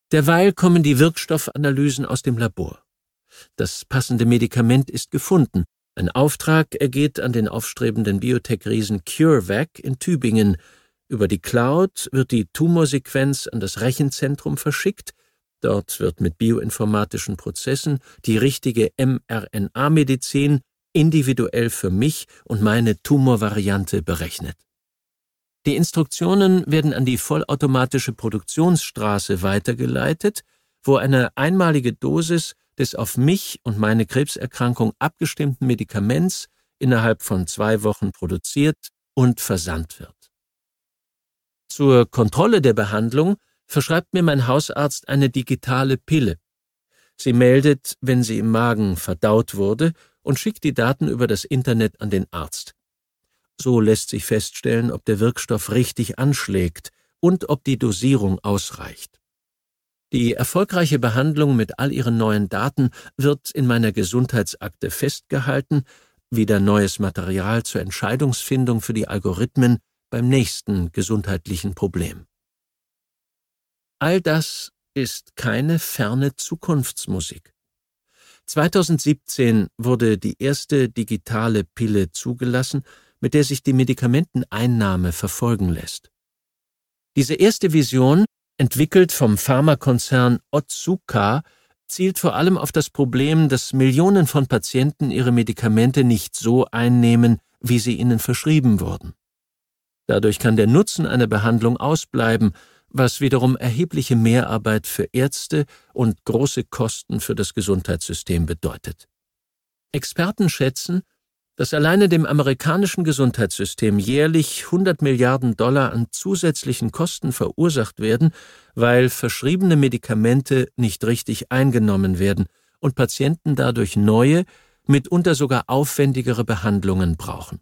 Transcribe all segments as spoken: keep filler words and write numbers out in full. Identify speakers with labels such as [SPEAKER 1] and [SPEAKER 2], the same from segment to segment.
[SPEAKER 1] Derweil kommen die Wirkstoffanalysen aus dem Labor. Das passende Medikament ist gefunden. Ein Auftrag ergeht an den aufstrebenden Biotech-Riesen CureVac in Tübingen. Über die Cloud wird die Tumorsequenz an das Rechenzentrum verschickt. Dort wird mit bioinformatischen Prozessen die richtige mRNA-Medizin individuell für mich und meine Tumorvariante berechnet. Die Instruktionen werden an die vollautomatische Produktionsstraße weitergeleitet, wo eine einmalige Dosis des auf mich und meine Krebserkrankung abgestimmten Medikaments innerhalb von zwei Wochen produziert und versandt wird. Zur Kontrolle der Behandlung verschreibt mir mein Hausarzt eine digitale Pille. Sie meldet, wenn sie im Magen verdaut wurde, und schickt die Daten über das Internet an den Arzt. So lässt sich feststellen, ob der Wirkstoff richtig anschlägt und ob die Dosierung ausreicht. Die erfolgreiche Behandlung mit all ihren neuen Daten wird in meiner Gesundheitsakte festgehalten, wieder neues Material zur Entscheidungsfindung für die Algorithmen beim nächsten gesundheitlichen Problem. All das ist keine ferne Zukunftsmusik. zweitausendsiebzehn wurde die erste digitale Pille zugelassen, mit der sich die Medikamenteneinnahme verfolgen lässt. Diese erste Vision, entwickelt vom Pharmakonzern Otsuka, zielt vor allem auf das Problem, dass Millionen von Patienten ihre Medikamente nicht so einnehmen, wie sie ihnen verschrieben wurden. Dadurch kann der Nutzen einer Behandlung ausbleiben, was wiederum erhebliche Mehrarbeit für Ärzte und große Kosten für das Gesundheitssystem bedeutet. Experten schätzen, dass alleine dem amerikanischen Gesundheitssystem jährlich hundert Milliarden Dollar an zusätzlichen Kosten verursacht werden, weil verschriebene Medikamente nicht richtig eingenommen werden und Patienten dadurch neue, mitunter sogar aufwendigere Behandlungen brauchen.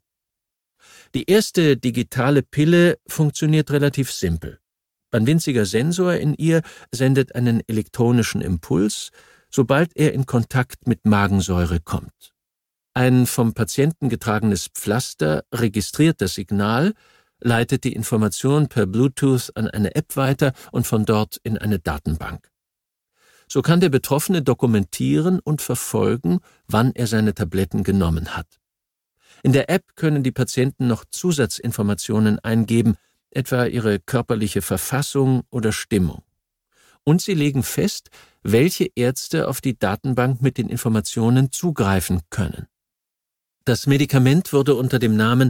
[SPEAKER 1] Die erste digitale Pille funktioniert relativ simpel. Ein winziger Sensor in ihr sendet einen elektronischen Impuls, sobald er in Kontakt mit Magensäure kommt. Ein vom Patienten getragenes Pflaster registriert das Signal, leitet die Information per Bluetooth an eine App weiter und von dort in eine Datenbank. So kann der Betroffene dokumentieren und verfolgen, wann er seine Tabletten genommen hat. In der App können die Patienten noch Zusatzinformationen eingeben, etwa ihre körperliche Verfassung oder Stimmung. Und sie legen fest, welche Ärzte auf die Datenbank mit den Informationen zugreifen können. Das Medikament wurde unter dem Namen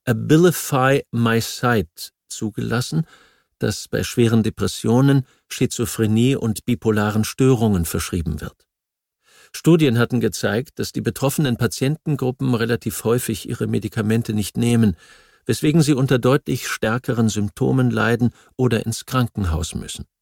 [SPEAKER 1] Abilify MySight zugelassen, das bei schweren Depressionen, Schizophrenie und bipolaren Störungen verschrieben wird. Studien hatten gezeigt, dass die betroffenen Patientengruppen relativ häufig ihre Medikamente nicht nehmen, weswegen sie unter deutlich stärkeren Symptomen leiden oder ins Krankenhaus müssen.